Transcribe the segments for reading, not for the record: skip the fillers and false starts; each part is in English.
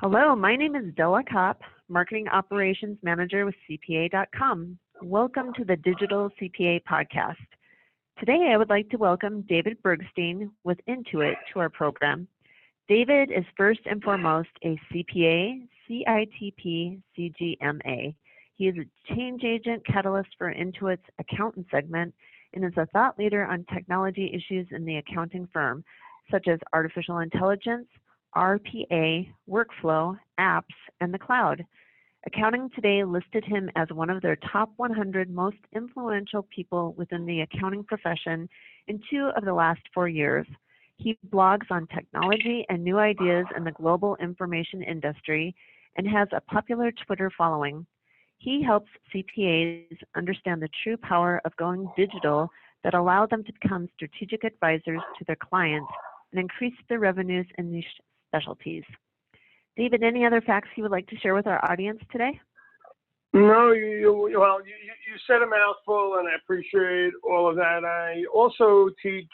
Hello, my name is Della Kopp, Marketing Operations Manager with CPA.com. Welcome to the Digital CPA Podcast. Today, I would like to welcome David Bergstein with Intuit to our program. David is first and foremost a CPA, CITP, CGMA. He is a change agent catalyst for Intuit's accountant segment and is a thought leader on technology issues in the accounting firm, such as artificial intelligence, RPA, workflow, apps, and the cloud. Accounting Today listed him as one of their top 100 most influential people within the accounting profession in 2 of the last 4 years. He blogs on technology and new ideas in the global information industry and has a popular Twitter following. He helps CPAs understand the true power of going digital that allow them to become strategic advisors to their clients and increase their revenues in niche specialties. David, any other facts you would like to share with our audience today? No, you said a mouthful, and I appreciate all of that. I also teach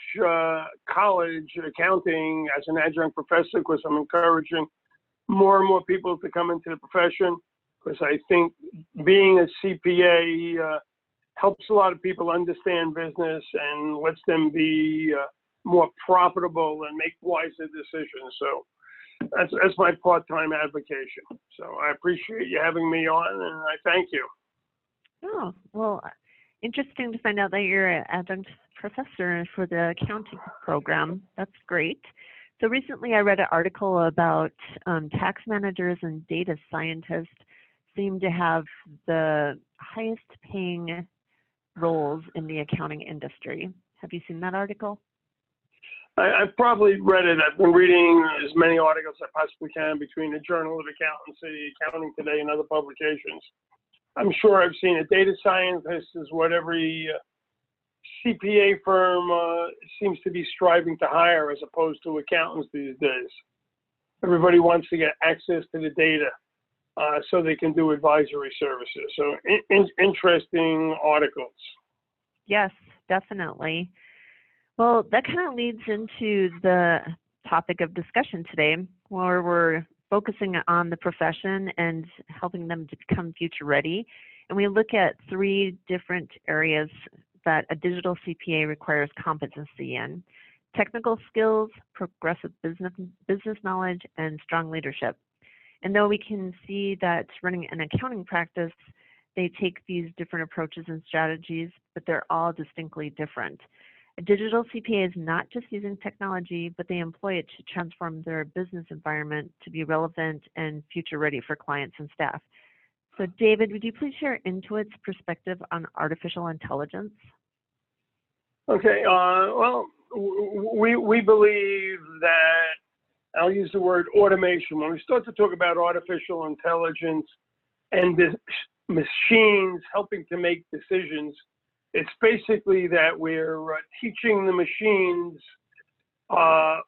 college accounting as an adjunct professor because I'm encouraging more and more people to come into the profession, because I think being a CPA helps a lot of people understand business and lets them be more profitable and make wiser decisions. So that's my part-time advocation. So I appreciate you having me on, and I thank you. Oh, well, interesting to find out that you're an adjunct professor for the accounting program. That's great. So recently I read an article about tax managers and data scientists seem to have the highest paying roles in the accounting industry. Have you seen that article? I've probably read it. I've been reading as many articles as I possibly can between the Journal of Accountancy, Accounting Today, and other publications. I'm sure I've seen it. Data scientist is what every CPA firm seems to be striving to hire, as opposed to accountants these days. Everybody wants to get access to the data so they can do advisory services. So interesting articles. Yes, definitely. Well, that kind of leads into the topic of discussion today, where we're focusing on the profession and helping them to become future ready. And we look at 3 different areas that a digital CPA requires competency in: technical skills, progressive business knowledge, and strong leadership. And though we can see that running an accounting practice, they take these different approaches and strategies, but they're all distinctly different. A digital CPA is not just using technology, but they employ it to transform their business environment to be relevant and future ready for clients and staff. So David, would you please share Intuit's perspective on artificial intelligence? Okay, well, we believe that, I'll use the word automation. When we start to talk about artificial intelligence and the machines helping to make decisions, it's basically that we're teaching the machines how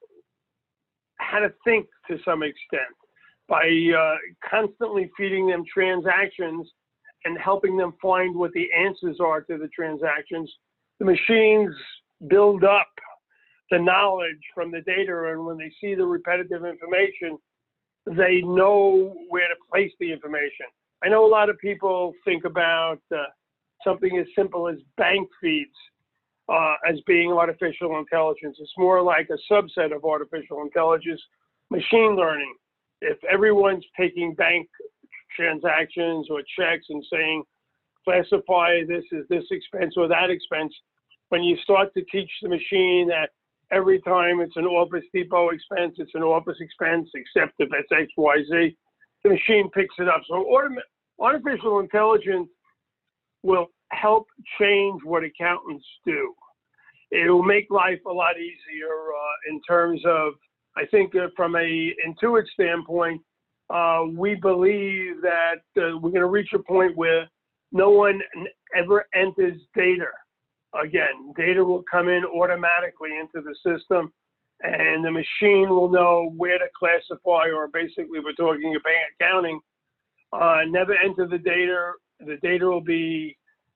to think to some extent by constantly feeding them transactions and helping them find what the answers are to the transactions. The machines build up the knowledge from the data, and when they see the repetitive information, they know where to place the information. I know a lot of people think about something as simple as bank feeds as being artificial intelligence. It's more like a subset of artificial intelligence, machine learning. If everyone's taking bank transactions or checks and saying, classify this as this expense or that expense, when you start to teach the machine that every time it's an Office Depot expense, it's an office expense, except if it's X, Y, Z, the machine picks it up. So artificial intelligence will help change what accountants do. It will make life a lot easier in terms of, I think from a Intuit standpoint, we believe that we're going to reach a point where no one ever enters data again. Data will come in automatically into the system, and the machine will know where to classify, or basically we're talking about accounting, never enter the data. The data will be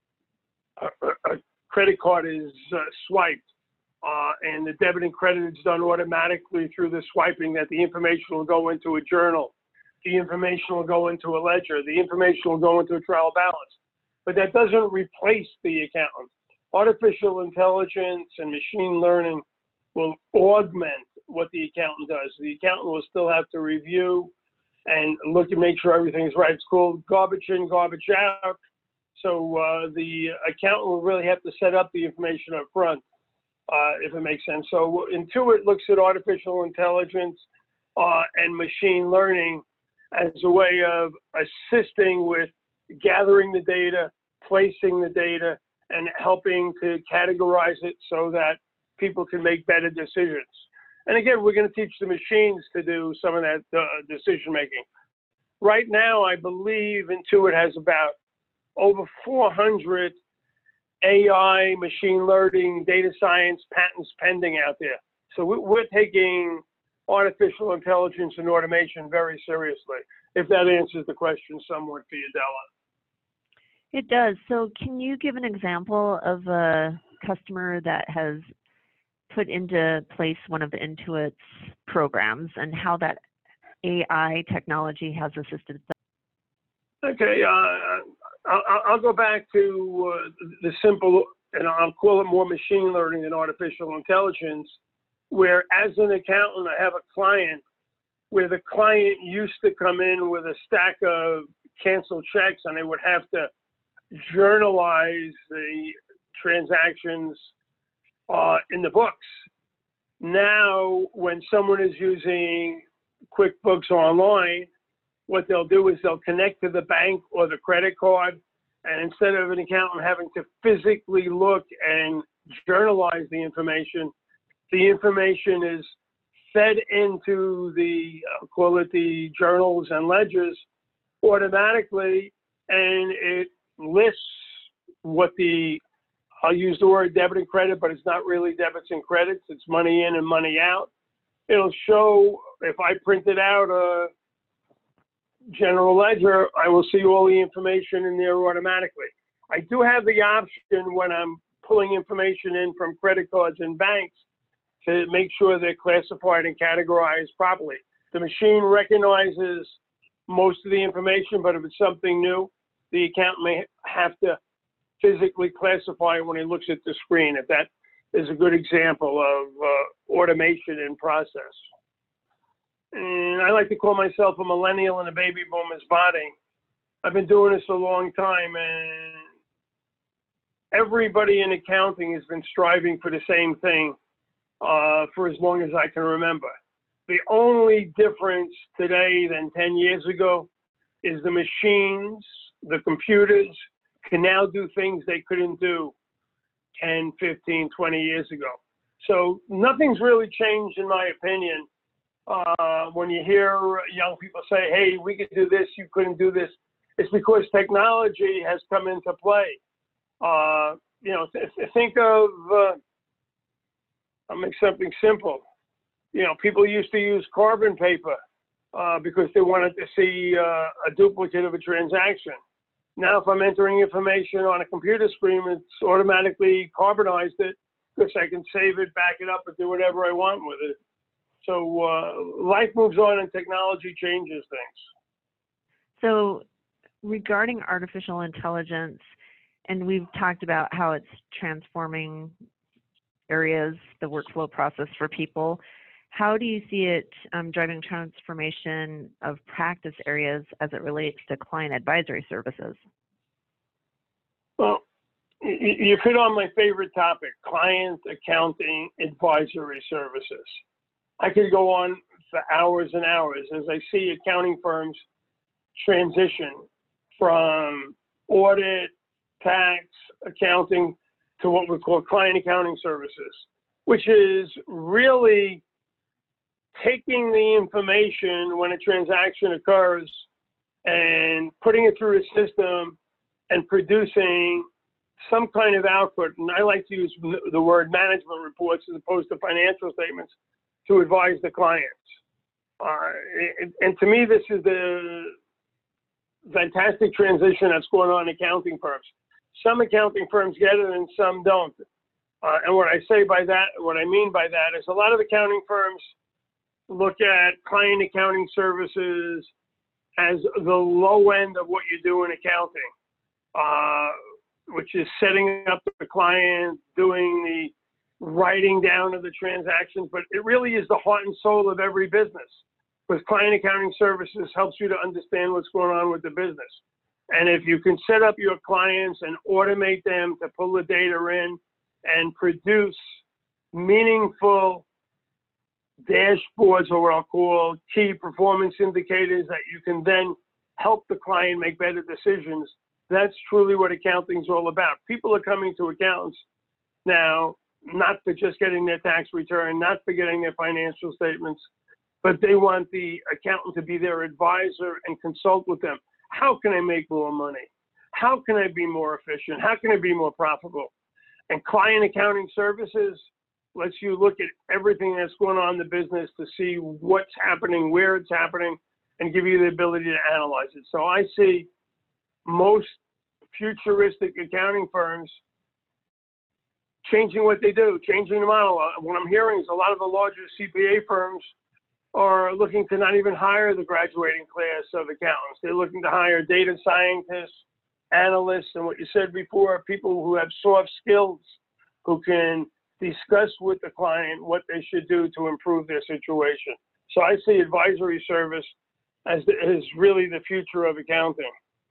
a credit card is swiped, and the debit and credit is done automatically through the swiping, that the information will go into a journal. the information will go into a ledger, the information will go into a trial balance. But that doesn't replace the accountant. Artificial intelligence and machine learning will augment what the accountant does. The accountant will still have to review and look and make sure everything's right. It's called garbage in, garbage out. So the accountant will really have to set up the information up front, if it makes sense. So Intuit looks at artificial intelligence and machine learning as a way of assisting with gathering the data, placing the data, and helping to categorize it so that people can make better decisions. And again, we're going to teach the machines to do some of that decision making. Right now, I believe Intuit has about over 400 AI, machine learning, data science patents pending out there. So we're taking artificial intelligence and automation very seriously, if that answers the question somewhat for you, Della. It does. So can you give an example of a customer that has put into place one of the Intuit's programs and how that AI technology has assisted them? Okay, I'll go back to the simple, and I'll call it more machine learning than artificial intelligence, where as an accountant, I have a client where the client used to come in with a stack of canceled checks and they would have to journalize the transactions in the books. Now, when someone is using QuickBooks Online, what they'll do is they'll connect to the bank or the credit card, and instead of an accountant having to physically look and journalize the information is fed into the, call it the journals and ledgers automatically, and it lists what the, I'll use the word debit and credit, but it's not really debits and credits, it's money in and money out. It'll show, if I printed out a general ledger, I will see all the information in there automatically. I do have the option when I'm pulling information in from credit cards and banks to make sure they're classified and categorized properly. The machine recognizes most of the information, but if it's something new, the accountant may have to physically classify it when he looks at the screen, if that is a good example of automation in process. And I like to call myself a millennial in a baby boomer's body. I've been doing this a long time, and everybody in accounting has been striving for the same thing for as long as I can remember. The only difference today than 10 years ago is the machines, the computers can now do things they couldn't do 10, 15, 20 years ago. So nothing's really changed in my opinion. When you hear young people say, hey, we could do this, you couldn't do this, it's because technology has come into play. You know, think of, I'll make something simple. You know, people used to use carbon paper because they wanted to see a duplicate of a transaction. Now, if I'm entering information on a computer screen, it's automatically carbonized it because I can save it, back it up, and do whatever I want with it. So life moves on and technology changes things. So regarding artificial intelligence, and we've talked about how it's transforming areas, the workflow process for people, how do you see it driving transformation of practice areas as it relates to client advisory services? Well, you hit on my favorite topic, client accounting advisory services. I could go on for hours and hours as I see accounting firms transition from audit, tax, accounting to what we call client accounting services, which is really taking the information when a transaction occurs and putting it through a system and producing some kind of output. And I like to use the word management reports as opposed to financial statements to advise the clients. And to me, this is the fantastic transition that's going on in accounting firms. Some accounting firms get it and some don't. And what I mean by that is a lot of accounting firms look at client accounting services as the low end of what you do in accounting, which is setting up the client, doing the writing down of the transactions, but it really is the heart and soul of every business. Because client accounting services helps you to understand what's going on with the business. And if you can set up your clients and automate them to pull the data in and produce meaningful dashboards, or what I'll call key performance indicators that you can then help the client make better decisions, that's truly what accounting is all about. People are coming to accountants now, not for just getting their tax return, not for getting their financial statements, but they want the accountant to be their advisor and consult with them. How can I make more money? How can I be more efficient? How can I be more profitable? And client accounting services lets you look at everything that's going on in the business to see what's happening, where it's happening, and give you the ability to analyze it. So I see most futuristic accounting firms changing what they do, changing the model. What I'm hearing is a lot of the larger CPA firms are looking to not even hire the graduating class of accountants. They're looking to hire data scientists, analysts, and what you said before, people who have soft skills, who can discuss with the client what they should do to improve their situation. So I see advisory service as really the future of accounting.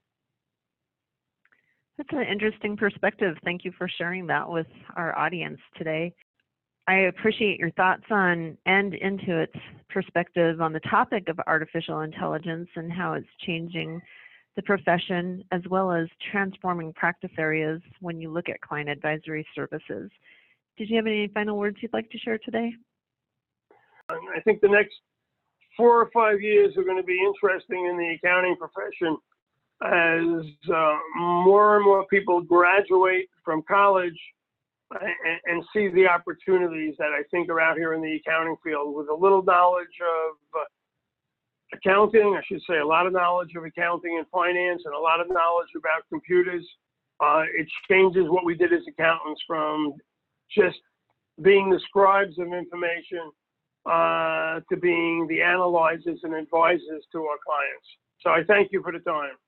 That's an interesting perspective. Thank you for sharing that with our audience today. I appreciate your thoughts on and Intuit's perspective on the topic of artificial intelligence and how it's changing the profession, as well as transforming practice areas when you look at client advisory services. Did you have any final words you'd like to share today? I think the next 4 or 5 years are going to be interesting in the accounting profession as more and more people graduate from college and see the opportunities that I think are out here in the accounting field. With a little knowledge of accounting, I should say a lot of knowledge of accounting and finance, and a lot of knowledge about computers, it changes what we did as accountants from just being the scribes of information to being the analyzers and advisors to our clients. So I thank you for the time.